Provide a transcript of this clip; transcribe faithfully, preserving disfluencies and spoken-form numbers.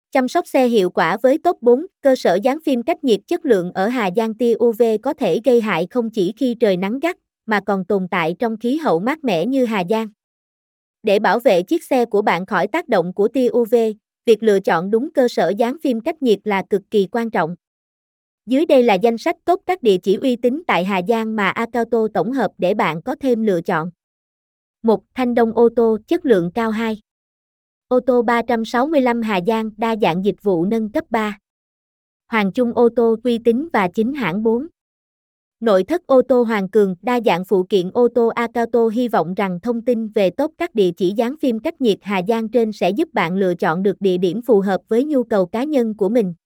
Chăm sóc xe hiệu quả với top bốn cơ sở dán phim cách nhiệt chất lượng ở Hà Giang. Tia u vê có thể gây hại không chỉ khi trời nắng gắt, mà còn tồn tại trong khí hậu mát mẻ như Hà Giang. Để bảo vệ chiếc xe của bạn khỏi tác động của tia u vê, việc lựa chọn đúng cơ sở dán phim cách nhiệt là cực kỳ quan trọng. Dưới đây là danh sách top các địa chỉ uy tín tại Hà Giang mà Acauto tổng hợp để bạn có thêm lựa chọn. một. Thanh Đông ô tô, chất lượng cao. Hai. Ô tô ba trăm sáu mươi lăm Hà Giang, đa dạng dịch vụ nâng cấp. Ba. Hoàng Trung ô tô, uy tín và chính hãng. Bốn. Nội thất ô tô Hoàng Cường, đa dạng phụ kiện ô tô. Acauto hy vọng rằng thông tin về top các địa chỉ dán phim cách nhiệt Hà Giang trên sẽ giúp bạn lựa chọn được địa điểm phù hợp với nhu cầu cá nhân của mình.